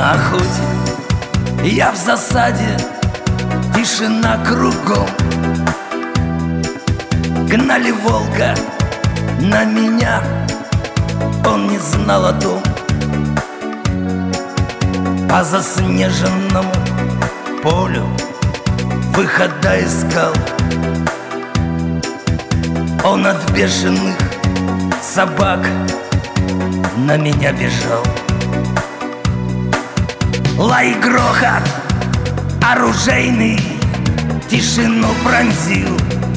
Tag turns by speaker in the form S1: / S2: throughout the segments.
S1: На охоте, я в засаде, тишина кругом. Гнали волка на меня, он не знал о том. По заснеженному полю выхода искал. Он от бешеных собак на меня бежал. Лай, грохот оружейный тишину пронзил.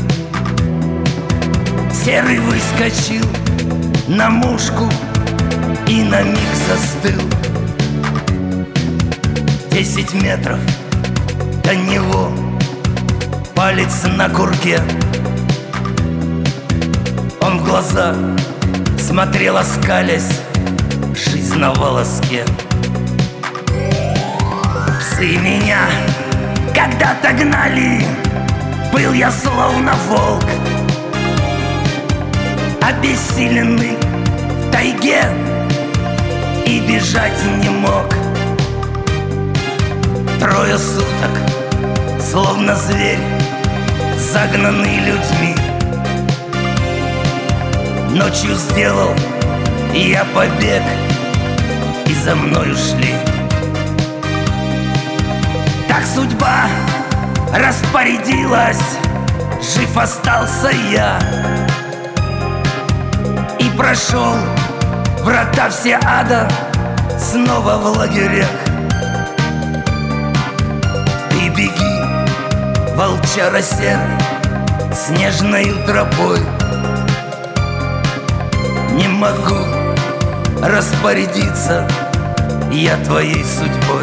S1: Серый выскочил на мушку и на миг застыл. 10 метров до него, палец на курке. Он в глаза смотрел, оскалясь, жизнь на волоске. Псы меня когда-то гнали, был я словно волк, обессиленный в тайге, и бежать не мог. 3 суток, словно зверь, загнанный людьми. Ночью сделал я побег, и за мной ушли. Так судьба распорядилась, жив остался я, и прошел врата все ада, снова в лагерях. Ты беги, волчара серый, снежною тропой. Не могу распорядиться я твоей судьбой.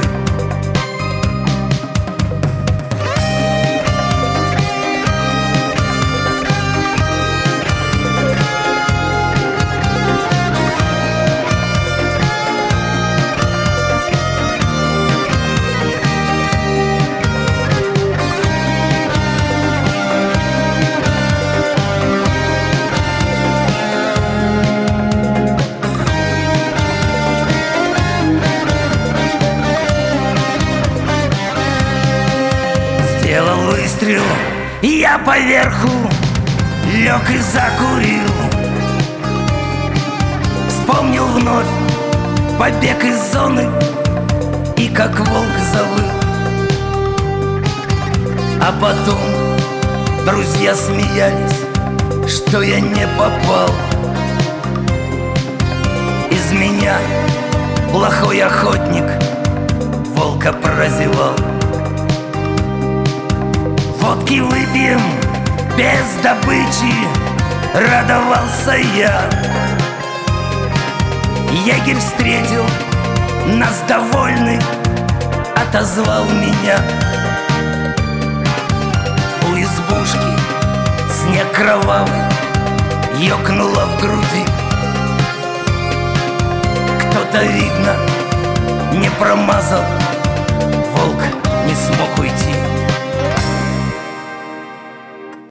S1: Сделал выстрел, и я поверху лег и закурил. Вспомнил вновь побег из зоны, и как волк завыл. А потом друзья смеялись, что я не попал. Из меня плохой охотник волка прозевал. Водки выпьем без добычи, радовался я. Егерь встретил нас довольный, отозвал меня. У избушки снег кровавый ёкнуло в груди. Кто-то, видно, не промазал, волк не смог уйти.